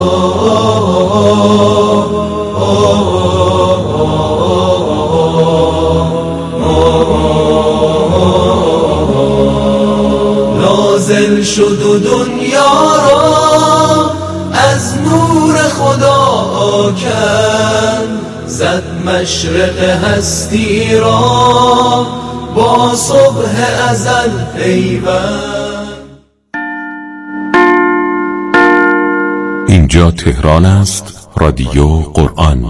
نازل شد و دنیا را از نور خدا کرد، زد مشرق هستی را با صبح ازل پیوند. اینجا تهران است، رادیو قرآن.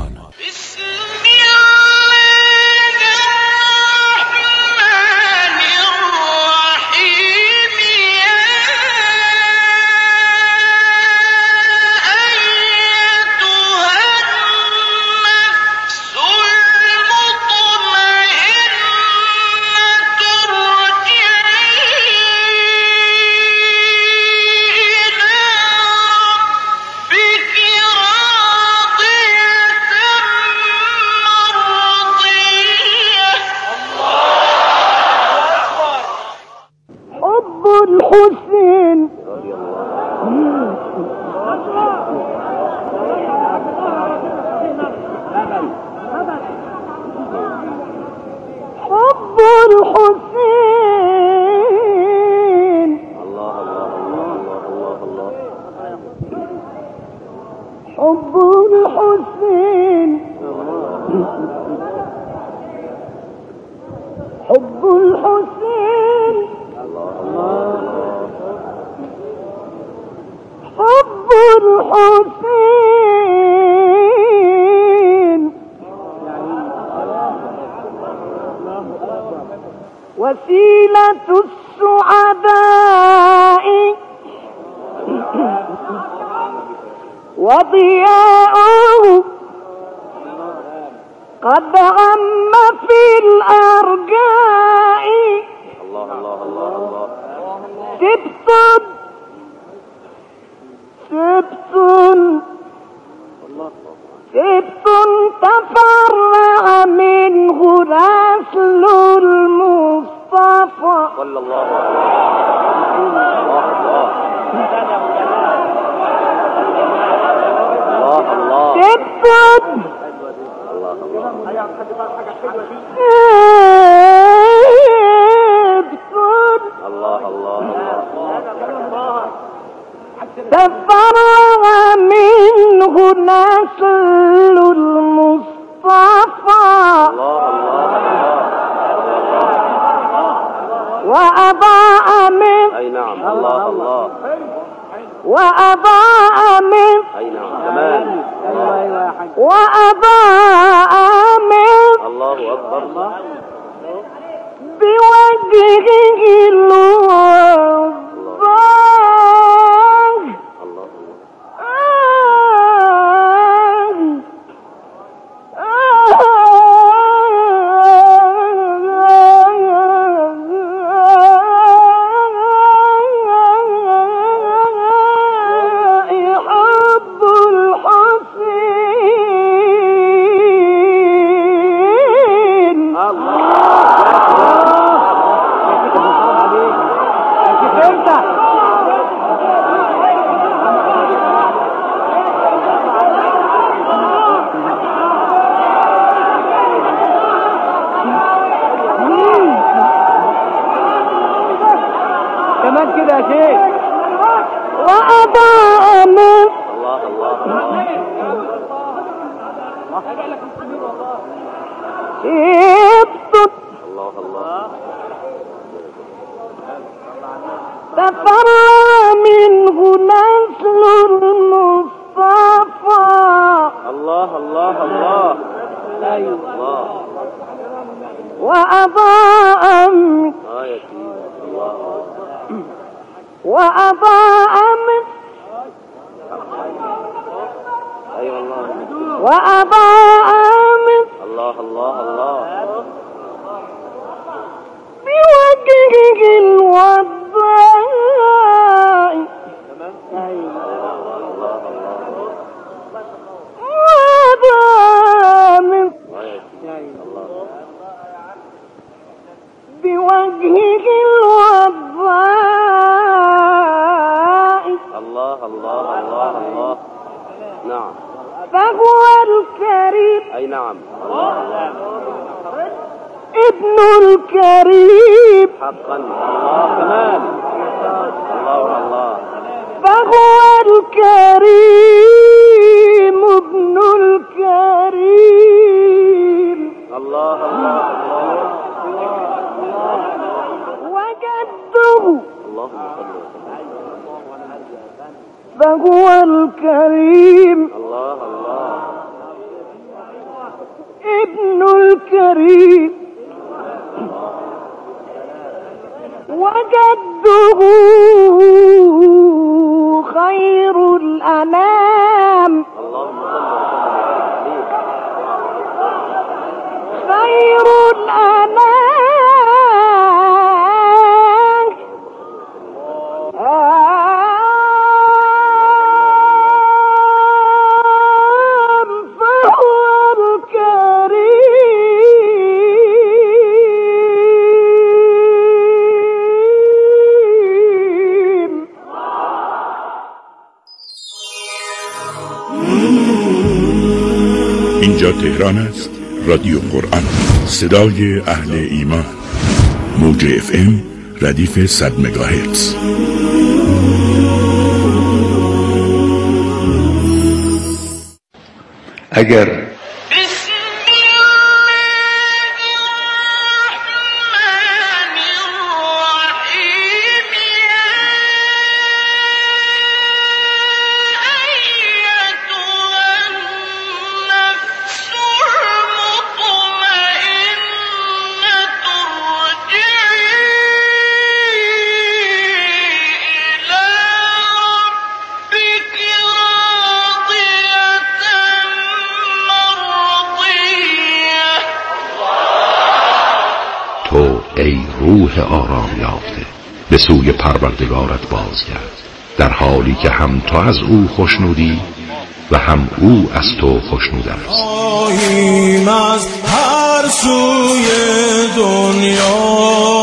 الحسين حب الحسين الله الله الله الله حب الحسين حب الحسين حب الحسين وسيلة السعداء وضياءه قد عم في الأرجاء. الله الله الله الله سبت تفرع منه نسل المصطفى صلى الله تفرع منه نسل المصطفى وأضاء من أي نعم الله الله وأضاء من أي نعم كمان وأضاء من الله أكبر بوجهه الوضاء كمان كده يا شيخ وأضاء من الله الله الله الله تفرع منه نسل المصطفى الله الله الله الله وأضاء من وأضاء من أيوة الله وأضاء من الله الله الله بوجهه الوضاء وأضاء من بوجهه الوضاء الله الله الله الله نعم. فهو الكريم. أي نعم. ابن الكريم. حقا. الله كمان. الله. فهو الكريم ابن الكريم. الله. وجده. اللهم صل وسلم. فهو الكريم. الله. ابن الكريم. وجده خير الأنام. اللهم صل وسلم. خير الأنام. فهو الكريم. اینجا تهران است. رادیو قرآن، صدای اهل ایمان. موج FM ردیف 100 مگاهرتز. اگر ای روح آرام یافته به سوی پروردگارت بازگرد، در حالی که هم تو از او خوشنودی و هم او از تو خوشنود است. خواهیم از هر سوی دنیا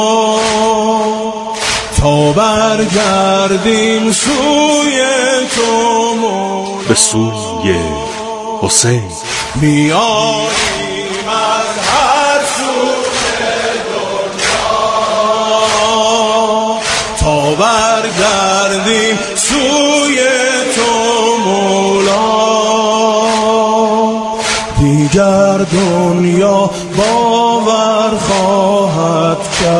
تا برگردیم سوی تو مولا، به سوی حسین بیاییم از هر سوی دنیا تا برگردیم سوی تو مولا، دیگر دنیا باور خواهد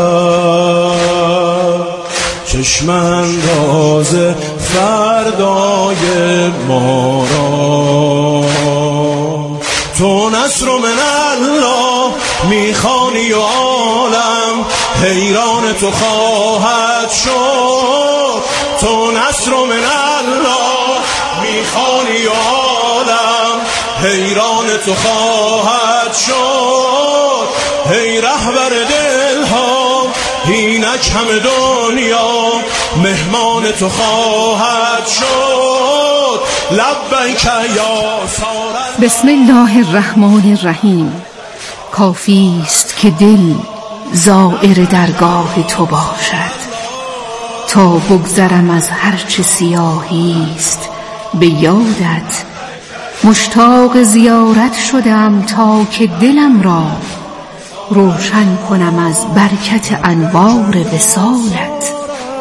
کرد چشم انداز فردای ما را. تو نصر من الله میخوانی و عالم حیران تو خواهد شد. تو نصر من الله میخوانی و عالم حیران تو خواهد شد. ای رهبر دلها اینک همه دنیا مهمان تو خواهد شد. لبیک یا سارت. بسم الله الرحمن الرحیم. کافی است که دل زائر درگاه تو باشد تا بگذرم از هرچه سیاهی است به یادت. مشتاق زیارت شدم تا که دلم را روشن کنم از برکت انوار وصالت.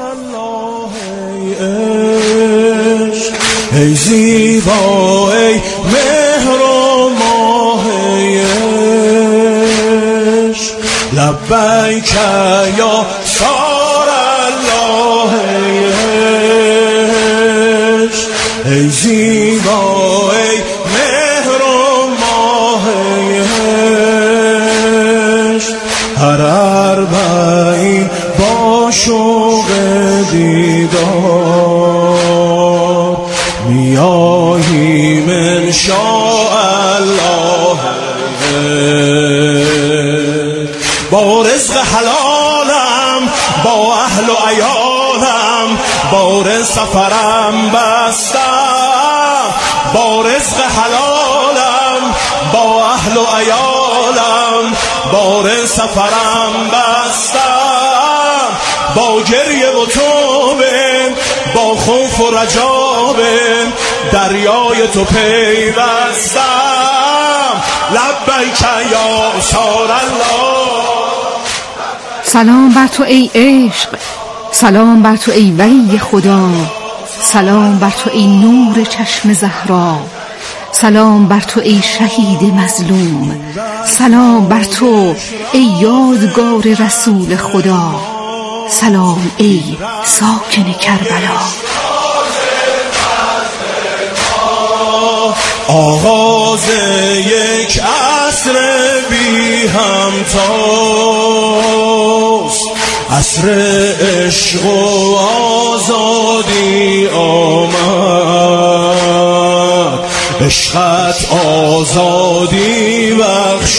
ای زیبا ای مهر و ماه عشق، لبیک یا سار الله عشق. ای زیبا ای مهر و ماه عشق، هر اربعین با شوق دیدار میاییم انشاءالله با رزق حلالم با اهل و عیالم بار سفرم بستم. با رزق حلالم با اهل و عیالم بار سفرم بستم. با گریه و توبه با خوف و رجا به دریای تو پیوستم. لبیک یا سار الله. سلام بر تو ای عشق، سلام بر تو ای ولی خدا، سلام بر تو ای نور چشم زهرا، سلام بر تو ای شهید مظلوم، سلام بر تو ای یادگار رسول خدا، سلام ای ساکن کربلا. آغاز یک عصر بی همتاست، عصر عشق و آزادی آمد. عشقت آزادی بخش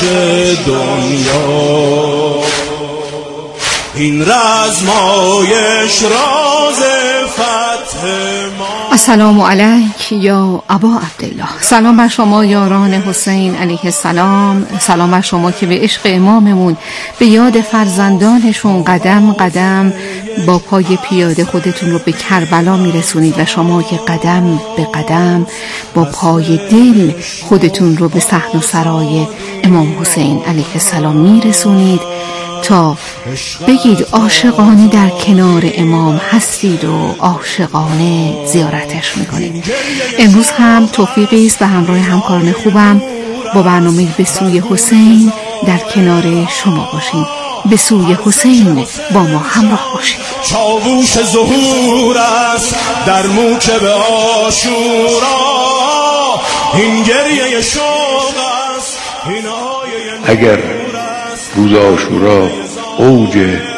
دنیا، این رزمایش راز فتح ما. السلام علیک یا ابا عبدالله. سلام بر شما یاران حسین علیه السلام، سلام بر شما که به عشق اماممون، به یاد فرزندانشون قدم قدم با پای پیاده خودتون رو به کربلا میرسونید و شما که قدم به قدم با پای دل خودتون رو به صحن و سرای امام حسین علیه السلام میرسونید تا بگید عاشقانه در کنار امام هستید و عاشقانه زیارتش میکنید. امروز هم توفیقی است و همراه همکاران خوبم با برنامه به سوی حسین در کنار شما باشیم. به سوی حسین با ما همراه باشید. چاووش ظهور است در موکب عاشورا، این گریه شوق است، این آیه. اگر روز عاشورا اوج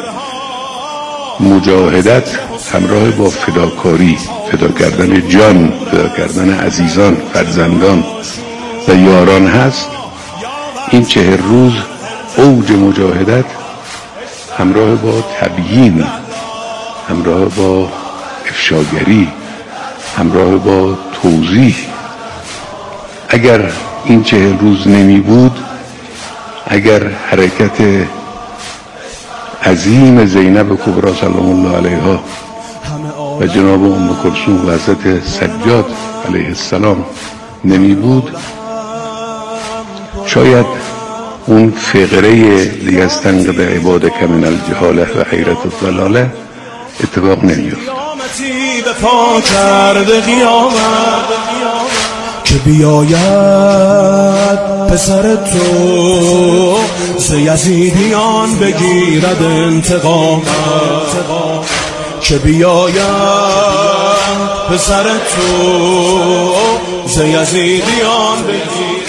مجاهدت همراه با فداکاری، فدا کردن جان، فدا کردن عزیزان، فرزندان و یاران هست، این 40 روز اوج مجاهدت همراه با تبیین، همراه با افشاگری، همراه با توضیح. اگر این 40 روز نمی بود، اگر حرکت عظیم زینب کبری سلام الله علیها و جناب ام کلثوم و حضرت سجاد علیه السلام نمی بود، شاید اون فقره لیستنقذ عبادک من الجهاله و حیرت الضلاله اتفاق نمی‌افتاد. به پا کرده قیامت که بیاید پسر تو ز یزیدیان بگیرد انتقامت، که بیاید پسر تو ز یزیدیان بگیرد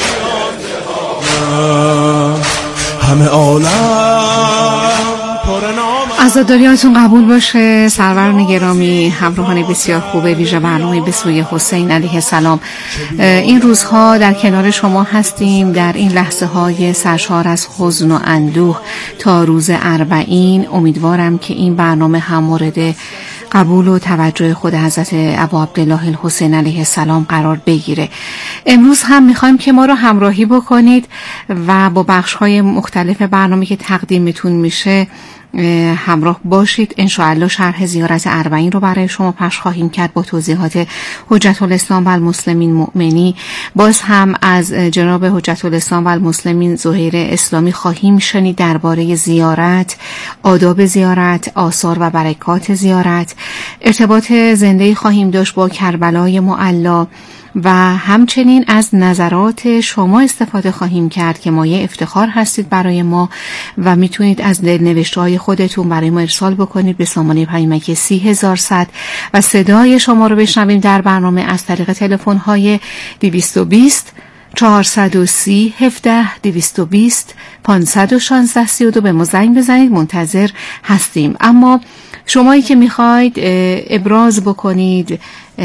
انتقامت. همه عالم پر نام. عزاداریاتون قبول باشه. سروران گرامی، همراهان بسیار خوبه ویژه برنامه به سوی حسین علیه السلام، این روزها در کنار شما هستیم در این لحظه های سرشار از حزن و اندوه تا روز 40. امیدوارم که این برنامه هم مورد قبول و توجه خود حضرت ابا عبدالله الحسین علیه السلام قرار بگیره. امروز هم میخوایم که ما رو همراهی بکنید و با بخش‌های مختلف برنامه که تقدیمتون میشه همراه باشید. انشاءالله شرح زیارت 40 رو برای شما پخش خواهیم کرد با توضیحات حجت الاسلام و المسلمین مؤمنی. باز هم از جناب حجت الاسلام و المسلمین ظهیر اسلامی خواهیم شنید درباره زیارت، آداب زیارت، آثار و برکات زیارت. ارتباط زنده‌ای خواهیم داشت با کربلای معلی و همچنین از نظرات شما استفاده خواهیم کرد که مایه افتخار هستید برای ما و میتونید از نوشته‌های خودتون برای ما ارسال بکنید به سامانه پیامکی 30100 و صدای شما رو بشنویم در برنامه از طریق تلفن‌های 220 430 17 220 516 32 به ما زنگ بزنید. منتظر هستیم. اما شمایی که میخواید ابراز بکنید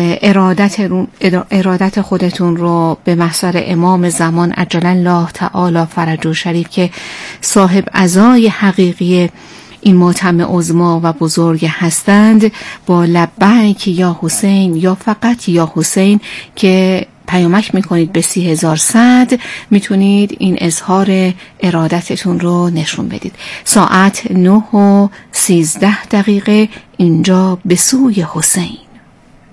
ارادت خودتون رو به محضر امام زمان عجل الله تعالی فرجه شریف که صاحب عزای حقیقی این ماتم عظما و بزرگ هستند، با لبیک یا حسین یا فقط یا حسین که پیامک میکنید به 30100 میتونید این اظهار ارادتتون رو نشون بدید. ساعت 9:13 اینجا به سوی حسین.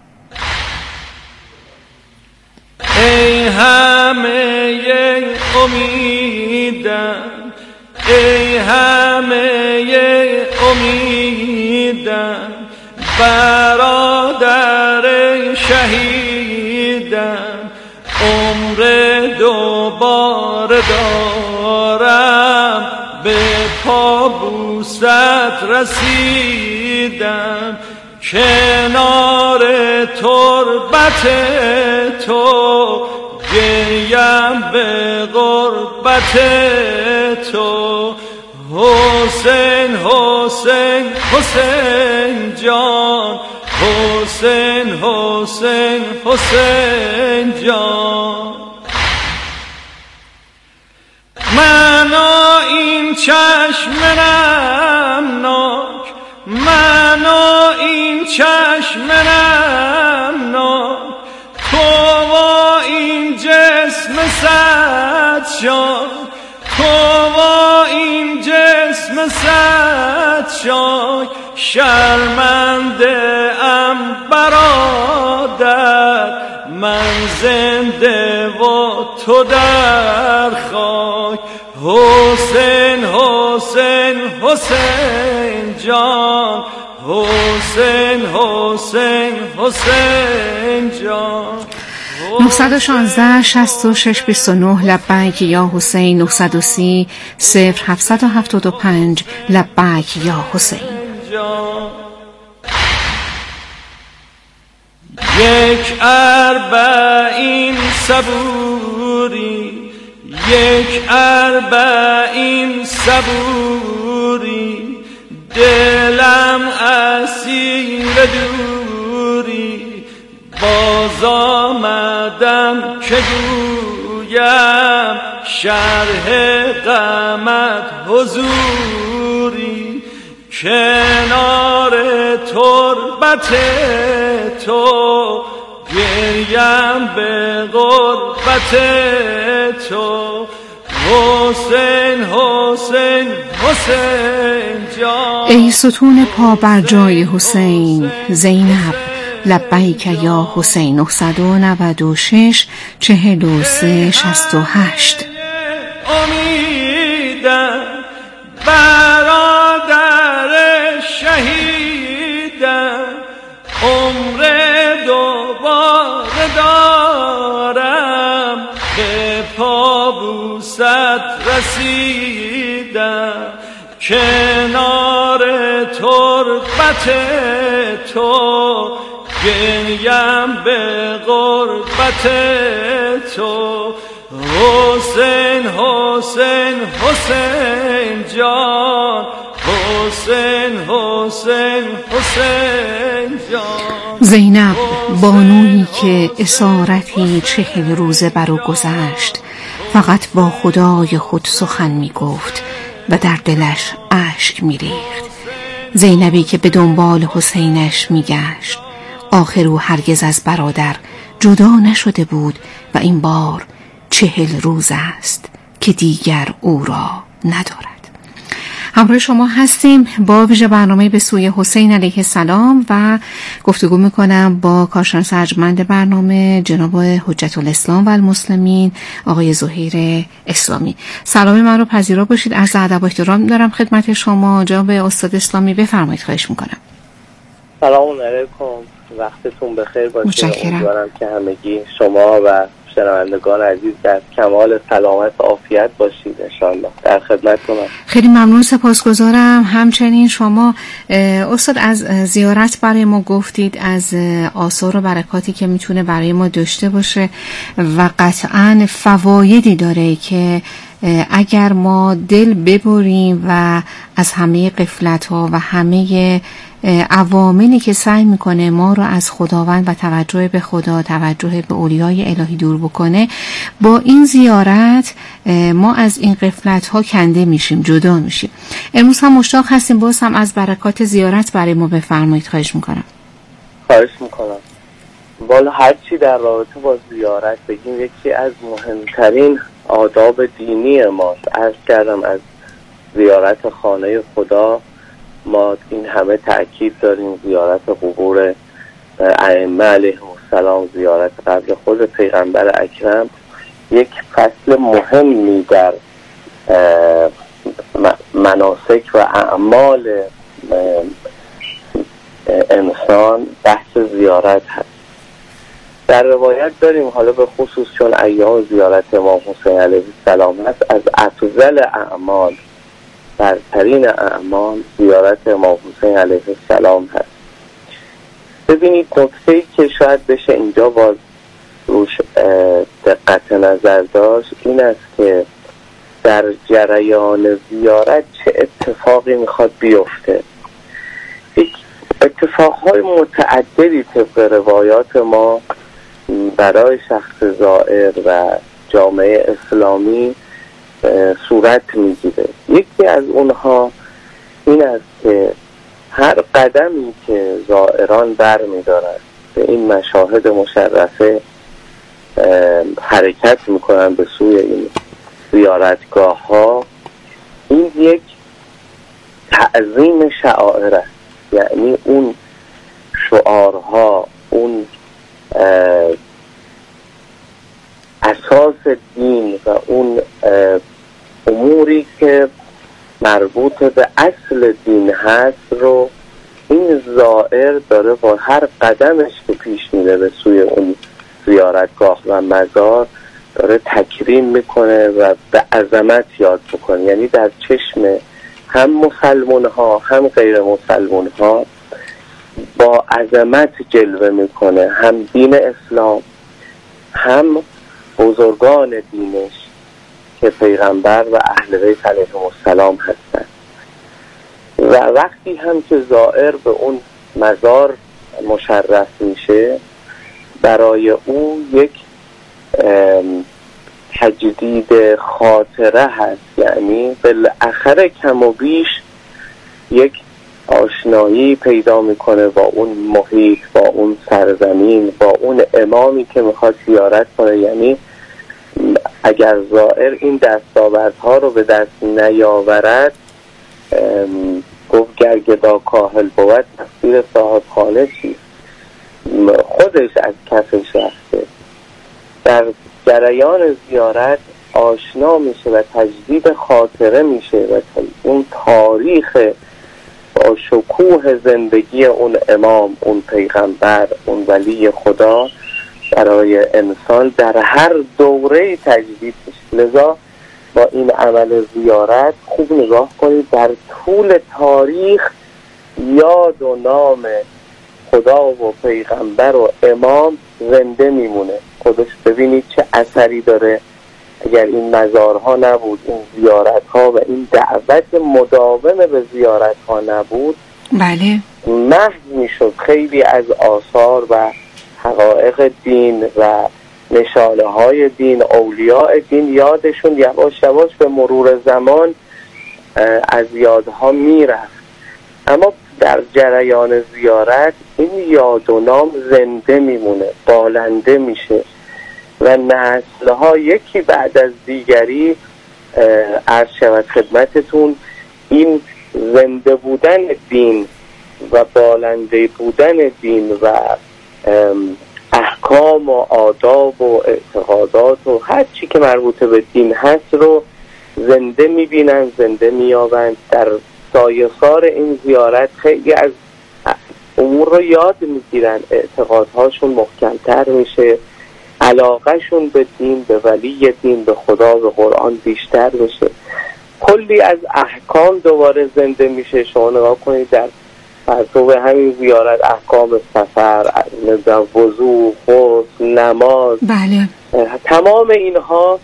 ای همه امیدم، ای همه امیدم، برادر شهیدم، عمر دوباره دارم، به پابوست رسیدم، کنار تربت تو گریم به غربت تو. حسین حسین حسین جان، حسین حسین حسین جان. من این چشم نمناک، من این چشم نمناک، تو و این جسم صد شان، تو و این جسم صد شان. شرمنده ام برادر، من زنده و تو در خاک. حسین حسین حسین جان، حسین حسین حسین جان. 916 66 29 لبیک یا حسین، 930 0775 لبیک یا حسین. یک اربعین صبوری، یک اربعین صبوری، دلم اسیر دوری. باز آمدم که گویم شرح غمت حضوری، کنار تربت تو گریم به غربت تو. حسین حسین حسین جان، ای ستون پا بر جای حسین، زینب لبیک یا حسین. 996 43 68. امیدم برادر شهیدم، عمر دوباره دارم، به پابوست رسیدم، کنار تربت تو گریم به غربت تو. حسین حسین حسین جان، حسین حسین حسین جان. زینب بانویی که اسارتی 40 روزه بر او گذشت، فقط با خدای خود سخن می گفت و در دلش اشک می ریخت. زینبی که به دنبال حسینش می گشت، آخر او هرگز از برادر جدا نشده بود و این بار 40 روز است که دیگر او را ندارد. همراه شما هستیم با ویژه برنامه به سوی حسین علیه السلام و گفتگو میکنم با کارشناس ارجمند برنامه جناب حجت الاسلام و المسلمین آقای زهیر اسلامی. سلام من رو پذیرا باشید. عرض ادب و احترام دارم خدمت شما جناب استاد اسلامی، بفرمایید. خواهش میکنم. سلام علیکم، وقتتون بخیر باشه. متشکرم. امیدوارم که همگی شما و شنوندگان عزیز در کمال سلامت و عافیت باشید انشاءالله. در خدمتتونم. خیلی ممنون، سپاسگزارم. همچنین شما استاد از زیارت برای ما گفتید، از آثار و برکاتی که میتونه برای ما داشته باشه و قطعاً فوایدی داره که اگر ما دل ببریم و از همه غفلت‌ها و همه عواملی که سعی میکنه ما رو از خداوند و توجه به خدا، توجه به اولیای الهی دور بکنه، با این زیارت ما از این غفلت‌ها کنده میشیم، جدا میشیم. امروز هم مشتاق هستیم باز هم از برکات زیارت برای ما بفرمایید. خواهش میکنم. خواهش میکنم. والا هر چی در رابطه با زیارت بگیم یکی از مهمترین آداب دینی ماست. عرض کردم از زیارت خانه خدا ما این همه تأکید داریم، زیارت قبور ائمه علیهم السلام، زیارت قبر خود پیغمبر اکرم، یک فصل مهمی در مناسک و اعمال انسان بحث زیارت هست. در روایت داریم، حالا به خصوص چون ایام زیارت امام حسین علیه السلام هست، از افضل اعمال، برترین اعمال زیارت امام حسین علیه السلام هست. ببینید نکته‌ای که شاید بشه اینجا باز روش دقت نظر داشت این است که در جریان زیارت چه اتفاقی میخواد بیفته. اتفاقهای متعددی طبق روایات ما برای شخص زائر و جامعه اسلامی صورت میگیره. یکی از اونها این است که هر قدمی که زائران بر میدارند به این مشاهد مشرفه حرکت میکنن به سوی این زیارتگاه ها، این یک تعظیم شعائر است. یعنی اون شعارها، اون اساس دین و اون اموری که مربوط به اصل دین هست رو این زائر داره با هر قدمش که پیش میره به سوی اون زیارتگاه و مزار داره تکریم میکنه و به عظمت یاد میکنه. یعنی در چشم هم مسلمان ها هم غیر مسلمان ها با عظمت جلوه میکنه، هم دین اسلام هم بزرگان دینش که پیغمبر و اهل بیت علیهم السلام هستند. و وقتی هم که زائر به اون مزار مشرف میشه، برای او یک تجدید خاطره هست. یعنی بالاخره کم و بیش یک آشنایی پیدا میکنه با اون محیط، با اون سرزمین، با اون امامی که میخواد زیارت کنه. یعنی اگر زائر این دستاوردها رو به دست نیاورد، گفت گرگدا کاهل بود تقصیر صاحب خانه چیست، خودش از کفش رفته. در جریان زیارت آشنا میشه و تجدید خاطره میشه و اون تاریخ با شکوه زندگی اون امام، اون پیغمبر، اون ولی خدا برای انسان در هر دوره تجدید میشه. لذا با این عمل زیارت خوب نگاه کنید، در طول تاریخ یاد و نام خدا و پیغمبر و امام زنده میمونه. خودش ببینید چه اثری داره. اگر این مزارها نبود، این زیارتها و این دعوت مداوم به زیارتها نبود، بله، محو میشد خیلی از آثار و حقایق دین و نشانه های دین. اولیاء دین یادشون یواش یواش به مرور زمان از یادها میرفت. اما در جریان زیارت این یاد و نام زنده میمونه، بالنده میشه و نسلها یکی بعد از دیگری عرض شود خدمتتون این زنده بودن دین و بالنده بودن دین و احکام و آداب و اعتقادات و هر چی که مربوط به دین هست رو زنده میبینن، زنده میابند. در سایه‌سار این زیارت خیلی از امور رو یاد میگیرن، اعتقادهاشون محکمتر میشه، علاقهشون به دین، به ولی دین، به خدا، به قرآن بیشتر میشه. کلی از احکام دوباره زنده میشه. شما نگاه کنید در پرتو همین زیارت احکام سفر، وضو، غسل، نماز، بله، تمام اینها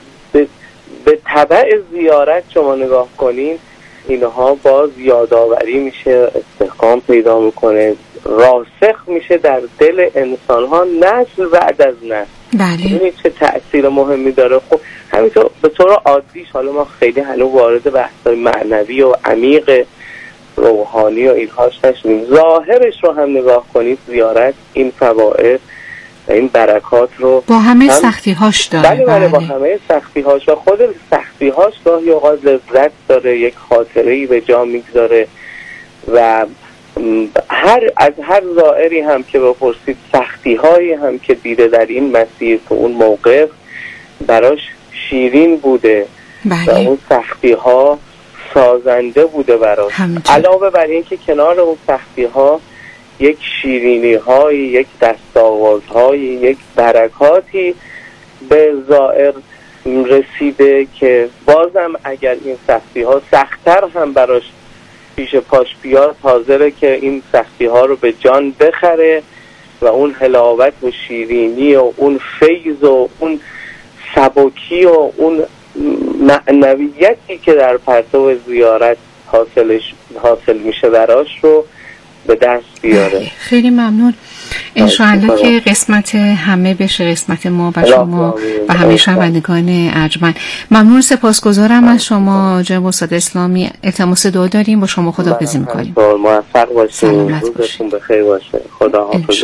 به تبع زیارت شما نگاه کنید، اینها باز یادآوری میشه، استحکام پیدا میکنه، راسخ میشه در دل انسان ها نسل بعد از نسل. بله، ببینید چه تأثیر مهمی داره. خب همینطور به طور عادیش، حالا ما خیلی هنوز وارد بحث‌های معنوی و عمیق روحانی و اینهاش نشدیم، ظاهرش رو هم نگاه کنید، زیارت این فواید و این برکات رو با همه سختی‌هاش داره. بله با همه سختی‌هاش و خود سختی‌هاش گاهی اوقات لذت داره، یک خاطره‌ای به جا میگذاره و از هر زائری هم که بپرسید سختی هایی هم که دیده در این مسیر تو اون موقف براش شیرین بوده و اون سختی ها سازنده بوده براش. علاوه بر این که کنار اون سختی ها یک شیرینی های، یک دستاورد های، یک برکاتی به زائر رسیده که بازم اگر این سختی ها سخت‌تر هم براش پیش پاش بیاد حاضره که این سختی ها رو به جان بخره و اون حلاوت و شیرینی و اون فیض و اون سبکی و اون معنویتی که در پرتو زیارت حاصل میشه براش رو به دست بیاره. خیلی ممنون. انشاءالله که قسمت همه بشه، قسمت ما و شما و همه شنوندگان ارجمند. ممنون، سپاسگزارم از شما جناب استاد اسلامی. التماس دعا داریم، با شما خداحافظی می‌کنیم. موفق باشید، روزتون بخیر باشه. خداحافظ.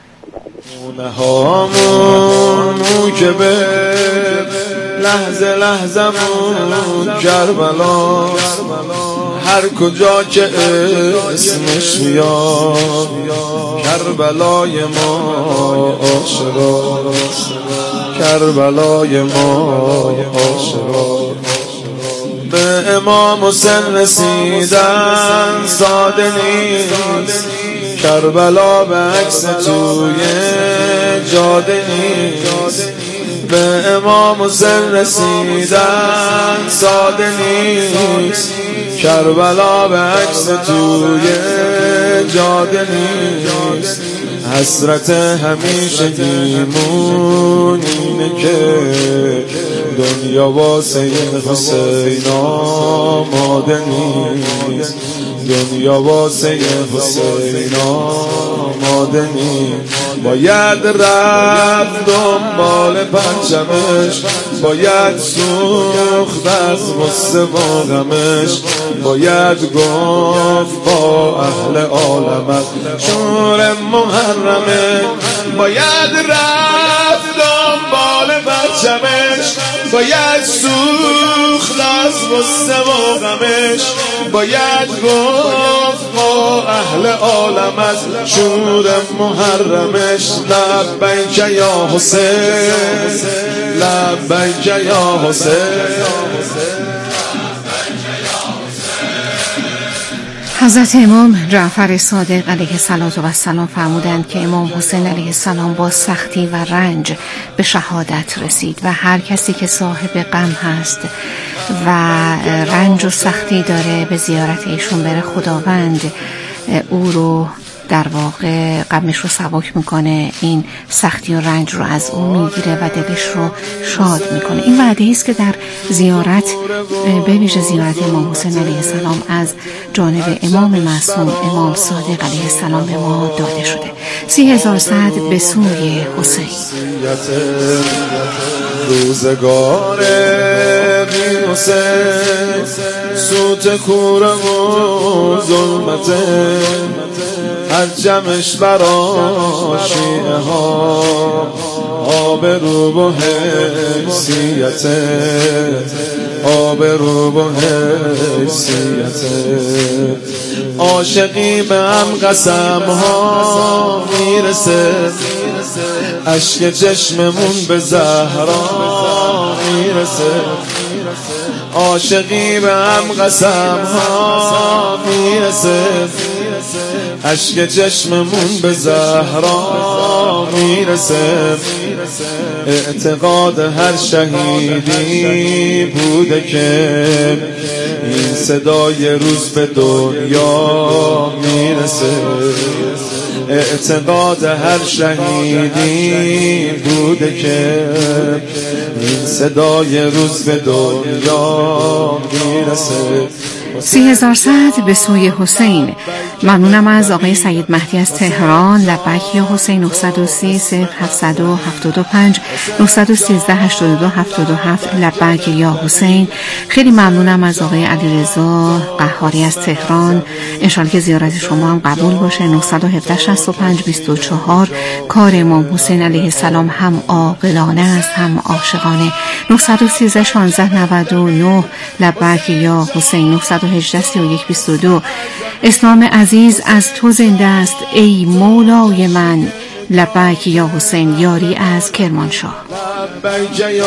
نهامون که به لحظه لحظمون کربلاست، هر کجا که اسمش میاد کربلای ما عاشقاست، کربلای ما عاشقاست. به امام حسین رسیدن ساده نیست، کربلا به عکس توی جاده نیست. به امام حسین رسیدن ساده نیست، کربلا به عکس توی جاده نیست. حسرت همیشگیمون اینه که دنیا واسه حسین آماده نیست، دنیا واسه حسین آماده نیست. باید رفت دنبال پرچمش، باید سوخت از غصه و غمش، باید گفت با اهل عالمت شور محرمه. باید رفت دنبال پرچمش، باید سوخت از غصه و غمش، باید گفت با اهل عالمت شور محرمش. لبیک یا حسین، لبیک یا حسین. حضرت امام جعفر صادق علیه السلام فرمودند که امام حسین علیه السلام با سختی و رنج به شهادت رسید و هر کسی که صاحب غم هست و رنج و سختی داره به زیارت ایشون بره، خداوند او رو در واقع غمش رو سبک میکنه، این سختی و رنج رو از او میگیره و دلش رو شاد میکنه. این وعده است که در زیارت، به ویژه زیارت امام حسین علیه السلام از جانب امام معصوم امام صادق علیه السلام به ما داده شده. 30,000 سعد به سوی حسین. روزگار بی حسین سوت کوره و ظلمته، هر جمعش برا شیعه ها آبرو و حیثیته، آبرو و حیثیته. عاشقی به هم قسم ها میرسه، اشک چشممون به زهرا میرسه. عاشقی به هم قسم ها میرسه، اشک چشممون به زهرا میرسه. اعتقاد هر شهیدی بوده که این صدای روز به دنیا میرسه. اعتقاد هر شهیدی بوده که این صدای روز به دنیا میرسه. 30,000 سعد به سوی حسین. ممنونم از آقای سید مهدی از تهران. لبیک یا حسین. 930 0775 913 82 77. لبیک یا حسین. خیلی ممنونم از آقای علیرضا قهاری از تهران. انشالله که زیارت شما هم قبول باشه. 917 65 24. کار امام حسین علیه السلام هم عاقلانه است هم عاشقانه. 913 16 99. لبیک یا حسین. 917 1831-22. اسلام عزیز از تو زنده است ای مولای من، لبیک یا حسین، یاری از کرمانشاه.